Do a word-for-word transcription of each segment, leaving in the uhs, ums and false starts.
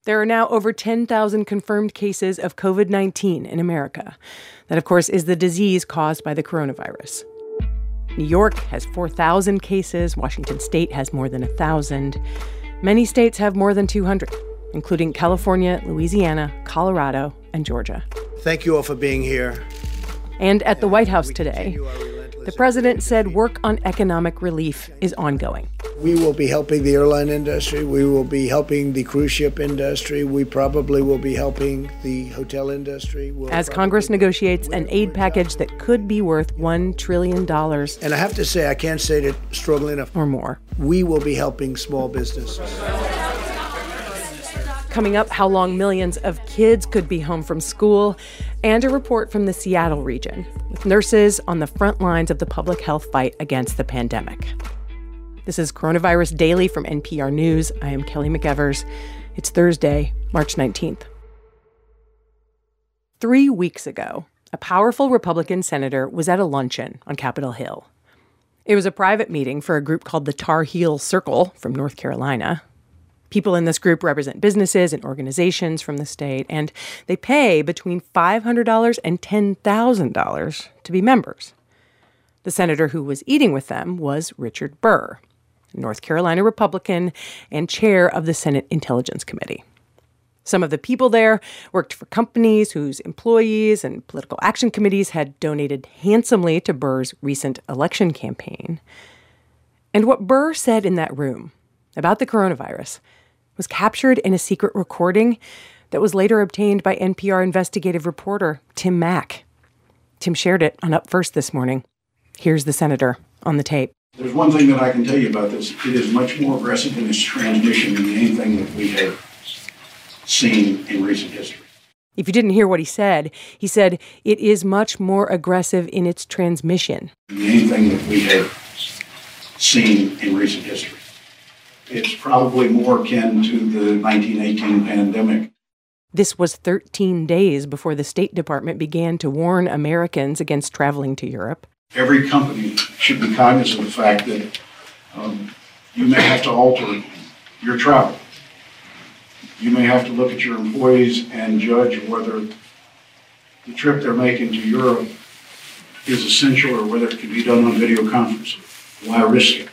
There are now over ten thousand confirmed cases of covid nineteen in America. That, of course, is the disease caused by the coronavirus. New York has four thousand cases. Washington State has more than one thousand. Many states have more than two hundred, including California, Louisiana, Colorado, and Georgia. Thank you all for being here. And at the White House today, the president said work on economic relief is ongoing. We will be helping the airline industry. We will be helping the cruise ship industry. We probably will be helping the hotel industry. We'll As Congress negotiates an aid package that could be worth one trillion dollars. And I have to say, I can't say it strongly enough. Or more. We will be helping small businesses. Coming up, how long millions of kids could be home from school, and a report from the Seattle region with nurses on the front lines of the public health fight against the pandemic. This is Coronavirus Daily from N P R News. I am Kelly McEvers. It's Thursday, March nineteenth. Three weeks ago, a powerful Republican senator was at a luncheon on Capitol Hill. It was a private meeting for a group called the Tar Heel Circle from North Carolina. People in this group represent businesses and organizations from the state, and they pay between five hundred dollars and ten thousand dollars to be members. The senator who was eating with them was Richard Burr, a North Carolina Republican and chair of the Senate Intelligence Committee. Some of the people there worked for companies whose employees and political action committees had donated handsomely to Burr's recent election campaign. And what Burr said in that room about the coronavirus was captured in a secret recording that was later obtained by N P R investigative reporter Tim Mak. Tim shared it on Up First this morning. Here's the senator on the tape. There's one thing that I can tell you about this. It is much more aggressive in its transmission than anything that we have seen in recent history. If you didn't hear what he said, he said it is much more aggressive in its transmission. Anything that we have seen in recent history. It's probably more akin to the nineteen eighteen pandemic. This was thirteen days before the State Department began to warn Americans against traveling to Europe. Every company should be cognizant of the fact that um, you may have to alter your travel. You may have to look at your employees and judge whether the trip they're making to Europe is essential or whether it can be done on video conference. Why risk it?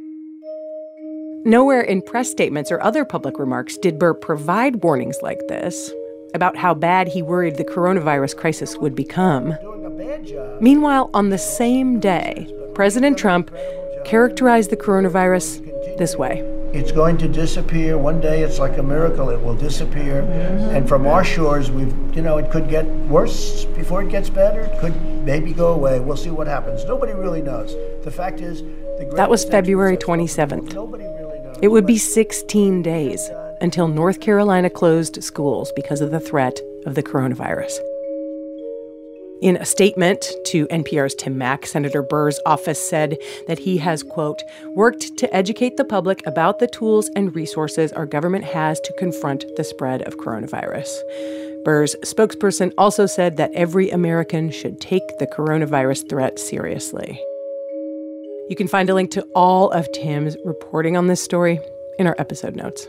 Nowhere in press statements or other public remarks did Burr provide warnings like this about how bad he worried the coronavirus crisis would become. Meanwhile, on the same day, President Trump characterized the coronavirus this way. It's going to disappear. One day it's like a miracle. It will disappear. Mm-hmm. And from our shores, we've, you know, it could get worse before it gets better. It could maybe go away. We'll see what happens. Nobody really knows. The fact is, the that was February twenty-seventh. Nobody really knows. It would be sixteen days until North Carolina closed schools because of the threat of the coronavirus. In a statement to N P R's Tim Mak, Senator Burr's office said that he has, quote, worked to educate the public about the tools and resources our government has to confront the spread of coronavirus. Burr's spokesperson also said that every American should take the coronavirus threat seriously. You can find a link to all of Tim's reporting on this story in our episode notes.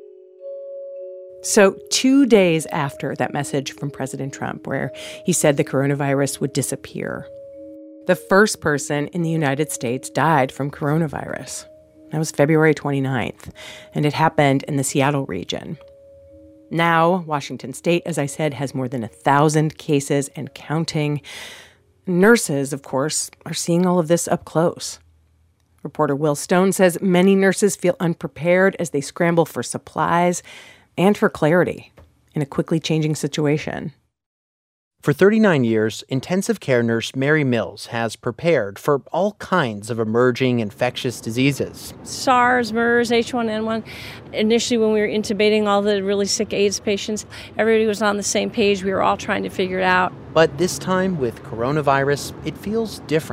So two days after that message from President Trump, where he said the coronavirus would disappear, the first person in the United States died from coronavirus. That was February twenty-ninth, and it happened in the Seattle region. Now, Washington State, as I said, has more than a thousand cases and counting. Nurses, of course, are seeing all of this up close. Reporter Will Stone says many nurses feel unprepared as they scramble for supplies and for clarity in a quickly changing situation. For thirty-nine years, intensive care nurse Mary Mills has prepared for all kinds of emerging infectious diseases. SARS, MERS, H one N one. Initially, when we were intubating all the really sick AIDS patients, everybody was on the same page. We were all trying to figure it out. But this time, with coronavirus, it feels different.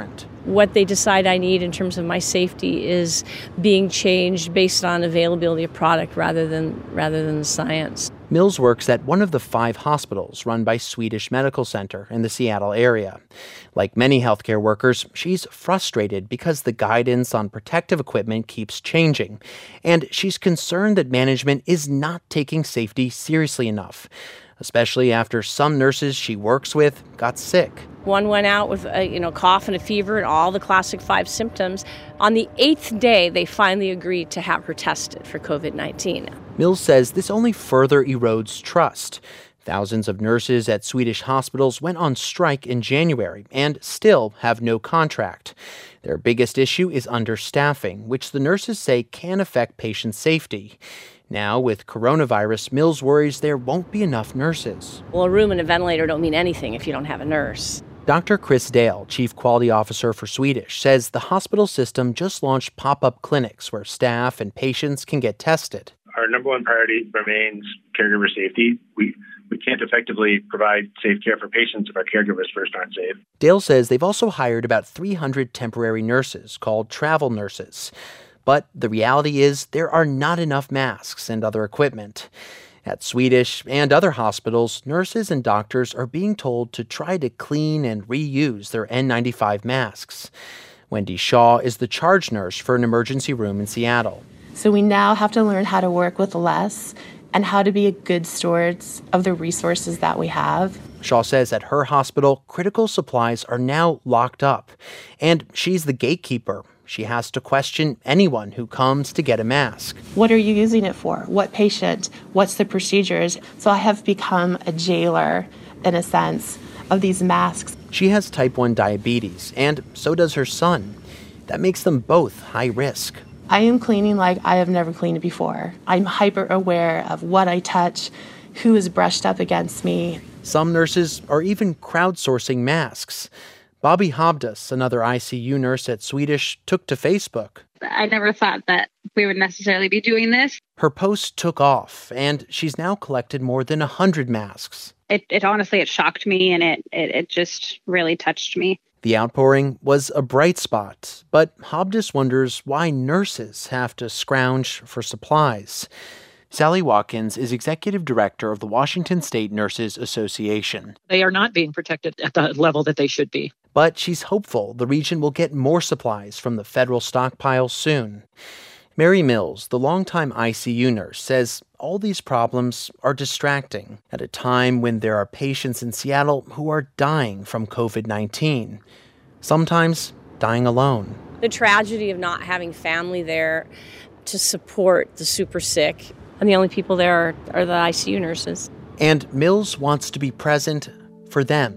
what they decide I need in terms of my safety is being changed based on availability of product rather than rather than the science. Mills works at one of the five hospitals run by Swedish Medical Center in the Seattle area. Like many healthcare workers, she's frustrated because the guidance on protective equipment keeps changing, and she's concerned that management is not taking safety seriously enough, especially after some nurses she works with got sick. One went out with a you know cough and a fever and all the classic five symptoms. On the eighth day, they finally agreed to have her tested for covid nineteen. Mills says this only further erodes trust. Thousands of nurses at Swedish hospitals went on strike in January and still have no contract. Their biggest issue is understaffing, which the nurses say can affect patient safety. Now, with coronavirus, Mills worries there won't be enough nurses. Well, a room and a ventilator don't mean anything if you don't have a nurse. Doctor Chris Dale, Chief Quality Officer for Swedish, says the hospital system just launched pop-up clinics where staff and patients can get tested. Our number one priority remains caregiver safety. We we can't effectively provide safe care for patients if our caregivers first aren't safe. Dale says they've also hired about three hundred temporary nurses called travel nurses. But the reality is there are not enough masks and other equipment. At Swedish and other hospitals, nurses and doctors are being told to try to clean and reuse their N ninety-five masks. Wendy Shaw is the charge nurse for an emergency room in Seattle. So we now have to learn how to work with less and how to be good stewards of the resources that we have. Shaw says at her hospital, critical supplies are now locked up, and she's the gatekeeper. She has to question anyone who comes to get a mask. What are you using it for? What patient? What's the procedures? So I have become a jailer, in a sense, of these masks. She has type one diabetes, and so does her son. That makes them both high risk. I am cleaning like I have never cleaned before. I'm hyper aware of what I touch, who is brushed up against me. Some nurses are even crowdsourcing masks. Bobby Hobdus, another I C U nurse at Swedish, took to Facebook. I never thought that we would necessarily be doing this. Her post took off, and she's now collected more than one hundred masks. It, it honestly, it shocked me, and it, it, it just really touched me. The outpouring was a bright spot, but Hobdus wonders why nurses have to scrounge for supplies. Sally Watkins is executive director of the Washington State Nurses Association. They are not being protected at the level that they should be. But she's hopeful the region will get more supplies from the federal stockpile soon. Mary Mills, the longtime I C U nurse, says all these problems are distracting at a time when there are patients in Seattle who are dying from covid nineteen, sometimes dying alone. The tragedy of not having family there to support the super sick, and the only people there are, are the I C U nurses. And Mills wants to be present for them.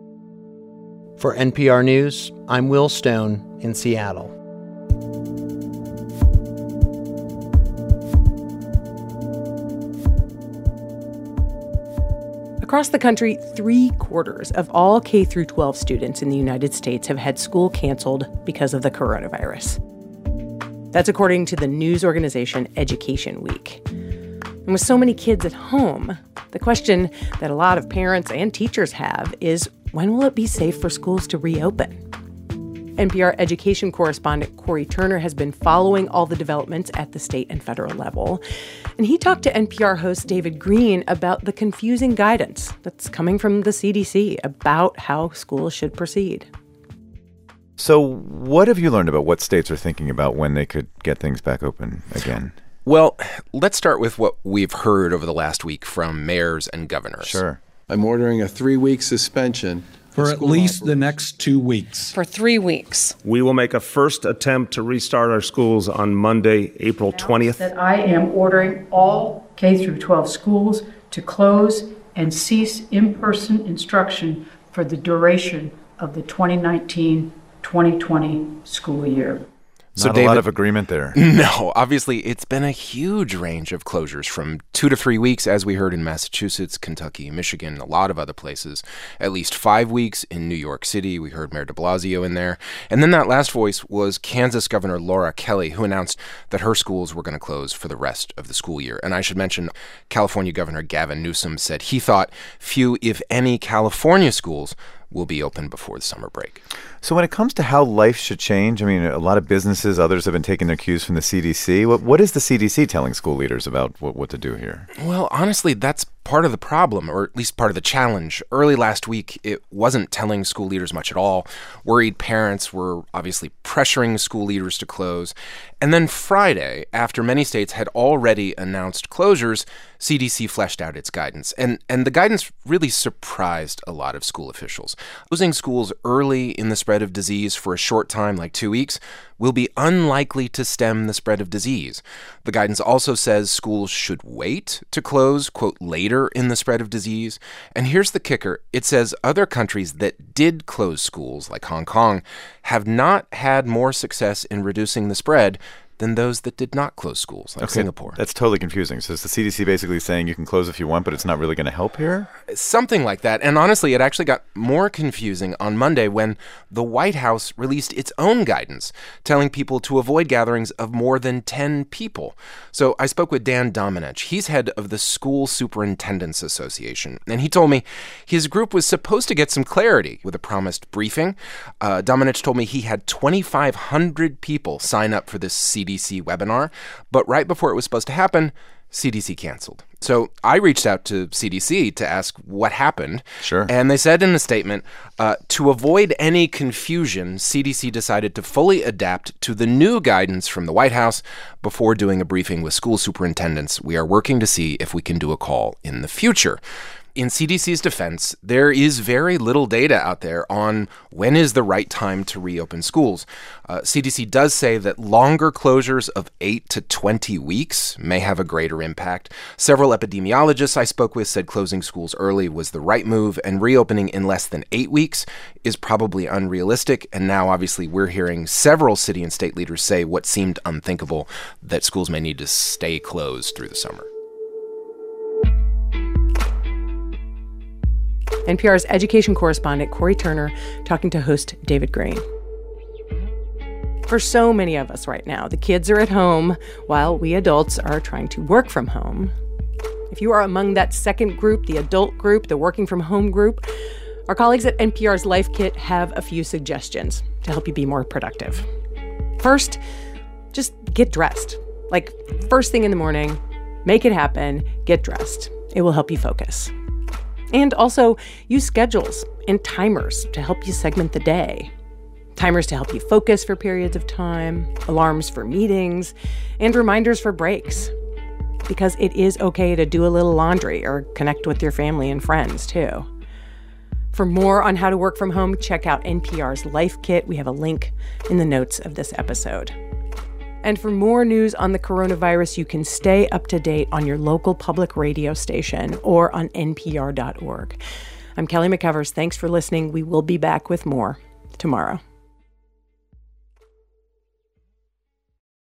For N P R News, I'm Will Stone in Seattle. Across the country, three quarters of all K through twelve students in the United States have had school canceled because of the coronavirus. That's according to the news organization Education Week. And with so many kids at home, the question that a lot of parents and teachers have is, when will it be safe for schools to reopen? N P R education correspondent Corey Turner has been following all the developments at the state and federal level. And he talked to N P R host David Greene about the confusing guidance that's coming from the C D C about how schools should proceed. So what have you learned about what states are thinking about when they could get things back open again? Well, let's start with what we've heard over the last week from mayors and governors. Sure. I'm ordering a three-week suspension for at least the next two weeks. For three weeks. We will make a first attempt to restart our schools on Monday, April twentieth. That I am ordering all K through twelve schools to close and cease in-person instruction for the duration of the twenty nineteen twenty twenty school year. So Not David, a lot of agreement there. No, obviously it's been a huge range of closures from two to three weeks, as we heard in Massachusetts, Kentucky, Michigan, a lot of other places. At least five weeks in New York City. We heard Mayor de Blasio in there. And then that last voice was Kansas Governor Laura Kelly, who announced that her schools were going to close for the rest of the school year. And I should mention California Governor Gavin Newsom said he thought few, if any, California schools will be open before the summer break. So when it comes to how life should change, I mean, a lot of businesses, others have been taking their cues from the C D C. What, what is the C D C telling school leaders about what, what to do here? Well, honestly, that's part of the problem, or at least part of the challenge. Early last week, it wasn't telling school leaders much at all. Worried parents were obviously pressuring school leaders to close. And then Friday, after many states had already announced closures, C D C fleshed out its guidance. And, and the guidance really surprised a lot of school officials. Closing schools early in the spread of disease for a short time, like two weeks, will be unlikely to stem the spread of disease. The guidance also says schools should wait to close, quote, later in the spread of disease. And here's the kicker. It says other countries that did close schools, like Hong Kong, have not had more success in reducing the spread than those that did not close schools, like okay, Singapore. That's totally confusing. So is the C D C basically saying you can close if you want, but it's not really going to help here? Something like that. And honestly, it actually got more confusing on Monday when the White House released its own guidance, telling people to avoid gatherings of more than ten people. So I spoke with Dan Domenech. He's head of the School Superintendents Association. And he told me his group was supposed to get some clarity with a promised briefing. Uh, Domenech told me he had twenty-five hundred people sign up for this C D C webinar, but right before it was supposed to happen, C D C canceled. So I reached out to C D C to ask what happened. Sure. And they said in a statement, uh, to avoid any confusion, C D C decided to fully adapt to the new guidance from the White House before doing a briefing with school superintendents. We are working to see if we can do a call in the future. In C D C's defense, there is very little data out there on when is the right time to reopen schools. Uh, C D C does say that longer closures of eight to twenty weeks may have a greater impact. Several epidemiologists I spoke with said closing schools early was the right move, and reopening in less than eight weeks is probably unrealistic. And now, obviously, we're hearing several city and state leaders say what seemed unthinkable, that schools may need to stay closed through the summer. N P R's education correspondent Cory Turner talking to host David Greene. For so many of us right now, the kids are at home while we adults are trying to work from home. If you are among that second group, the adult group, the working from home group, our colleagues at N P R's Life Kit have a few suggestions to help you be more productive. First, just get dressed. Like, first thing in the morning, make it happen, get dressed. It will help you focus. And also, use schedules and timers to help you segment the day. Timers to help you focus for periods of time, alarms for meetings, and reminders for breaks. Because it is okay to do a little laundry or connect with your family and friends, too. For more on how to work from home, check out N P R's Life Kit. We have a link in the notes of this episode. And for more news on the coronavirus, you can stay up to date on your local public radio station or on N P R dot org. I'm Kelly McEvers. Thanks for listening. We will be back with more tomorrow.